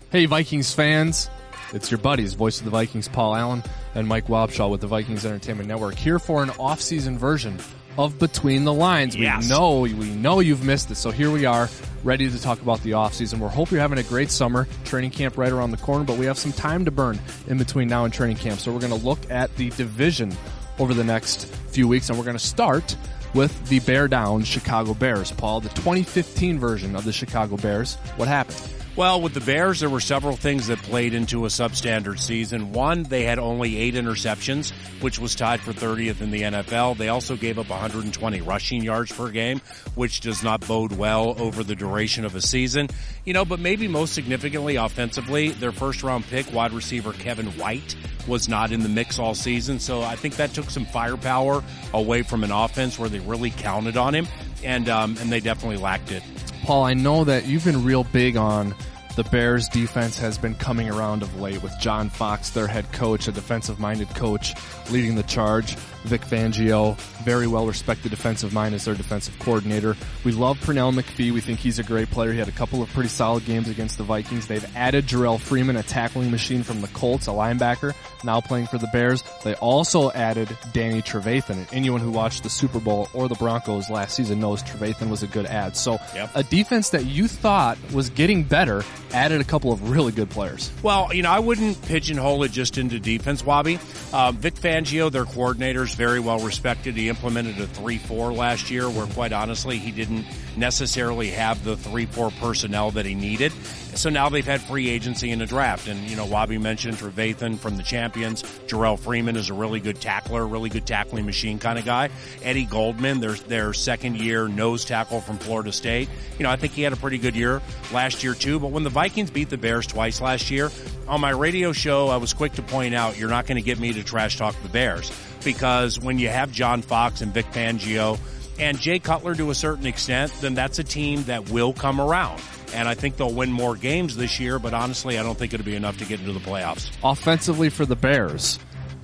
Hey, Vikings fans. It's your buddies, voice of the Vikings, Paul Allen, and Mike Wobshaw with the Vikings Entertainment Network, here for an off-season version of Between the Lines. Yes. We know you've missed it, so here we are, ready to talk about the off-season. We hope you're having a great summer. Training camp right around the corner, but we have some time to burn in between now and training camp. So we're going to look at the division over the next few weeks, and we're going to start with the bear-down Chicago Bears. Paul, the 2015 version of the Chicago Bears. What happened? Well, with the Bears, there were several things that played into a substandard season. One, they had only 8 interceptions, which was tied for 30th in the NFL. They also gave up 120 rushing yards per game, which does not bode well over the duration of a season. But maybe most significantly offensively, their first-round pick, wide receiver Kevin White, was not in the mix all season. So I think that took some firepower away from an offense where they really counted on him, and they definitely lacked it. Paul, I know that you've been real big on the Bears defense has been coming around of late with John Fox, their head coach, a defensive-minded coach, leading the charge. Vic Fangio, very well-respected defensive mind as their defensive coordinator. We love Pernell McPhee. We think he's a great player. He had a couple of pretty solid games against the Vikings. They've added Jarrell Freeman, a tackling machine from the Colts, a linebacker, now playing for the Bears. They also added Danny Trevathan. And anyone who watched the Super Bowl or the Broncos last season knows Trevathan was a good add. So A defense that you thought was getting better added a couple of really good players. Well, I wouldn't pigeonhole it just into defense, Wobby. Vic Fangio, their coordinator, is very well respected. He implemented a 3-4 last year where, quite honestly, he didn't necessarily have the 3-4 personnel that he needed. So now they've had free agency in a draft. And, Wobby mentioned Trevathan from the Champions. Jarrell Freeman is a really good tackler, really good tackling machine kind of guy. Eddie Goldman, their second-year nose tackle from Florida State. I think he had a pretty good year last year, too. But when the Vikings beat the Bears twice last year, on my radio show, I was quick to point out you're not going to get me to trash talk the Bears. Because when you have John Fox and Vic Fangio and Jay Cutler to a certain extent, then that's a team that will come around. And I think they'll win more games this year, but honestly, I don't think it'll be enough to get into the playoffs. Offensively for the Bears,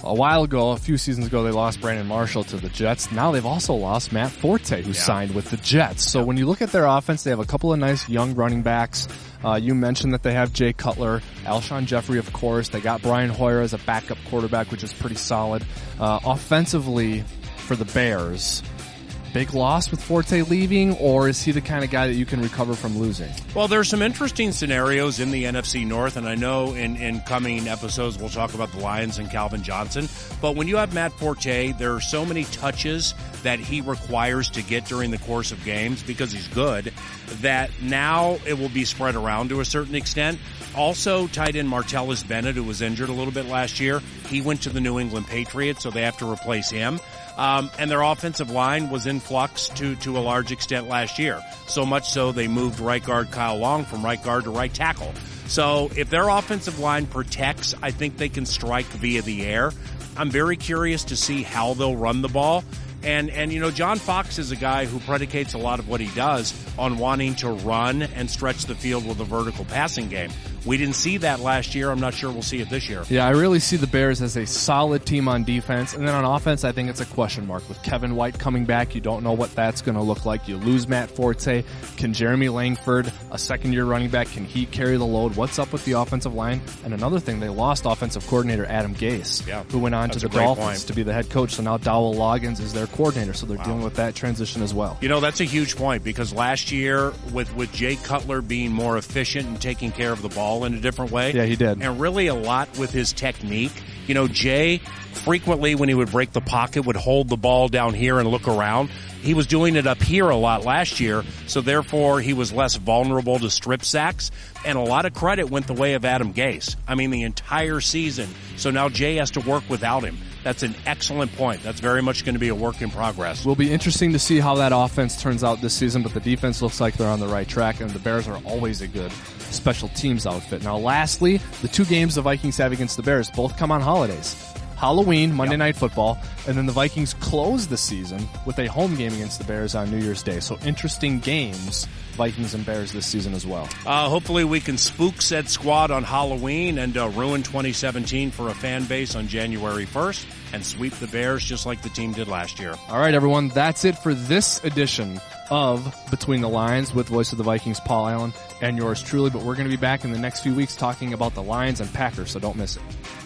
a few seasons ago, they lost Brandon Marshall to the Jets. Now they've also lost Matt Forte, who signed with the Jets. So when you look at their offense, they have a couple of nice young running backs. You mentioned that they have Jay Cutler, Alshon Jeffrey, of course. They got Brian Hoyer as a backup quarterback, which is pretty solid. Offensively for the Bears, big loss with Forte leaving, or is he the kind of guy that you can recover from losing? Well, there's some interesting scenarios in the NFC North, and I know in coming episodes we'll talk about the Lions and Calvin Johnson. But when you have Matt Forte, there are so many touches that he requires to get during the course of games because he's good, that now it will be spread around to a certain extent. Also, tight end Martellus Bennett, who was injured a little bit last year, he went to the New England Patriots, so they have to replace him. And their offensive line was in flux to a large extent last year. So much so they moved right guard Kyle Long from right guard to right tackle. So if their offensive line protects, I think they can strike via the air. I'm very curious to see how they'll run the ball. And John Fox is a guy who predicates a lot of what he does on wanting to run and stretch the field with a vertical passing game. We didn't see that last year. I'm not sure we'll see it this year. Yeah, I really see the Bears as a solid team on defense. And then on offense, I think it's a question mark. With Kevin White coming back, you don't know what that's going to look like. You lose Matt Forte. Can Jeremy Langford, a second-year running back, can he carry the load? What's up with the offensive line? And another thing, they lost offensive coordinator Adam Gase, who went on to the Dolphins to be the head coach. So now Dowell Loggins is their coordinator. So they're dealing with that transition as well. That's a huge point because last year with Jay Cutler being more efficient and taking care of the ball in a different way. Yeah, he did. And really a lot with his technique. Jay frequently when he would break the pocket would hold the ball down here and look around. He was doing it up here a lot last year, so therefore he was less vulnerable to strip sacks, and a lot of credit went the way of Adam Gase. I mean, the entire season. So now Jay has to work without him. That's an excellent point. That's very much going to be a work in progress. Will be interesting to see how that offense turns out this season, but the defense looks like they're on the right track, and the Bears are always a good special teams outfit. Now, lastly, the 2 games the Vikings have against the Bears both come on holidays. Halloween, Monday Night Football, and then the Vikings close the season with a home game against the Bears on New Year's Day. So interesting games, Vikings and Bears this season as well. Hopefully we can spook said squad on Halloween and ruin 2017 for a fan base on January 1st. and sweep the Bears just like the team did last year. All right, everyone. That's it for this edition of Between the Lines with Voice of the Vikings, Paul Allen, and yours truly. But we're going to be back in the next few weeks talking about the Lions and Packers, so don't miss it.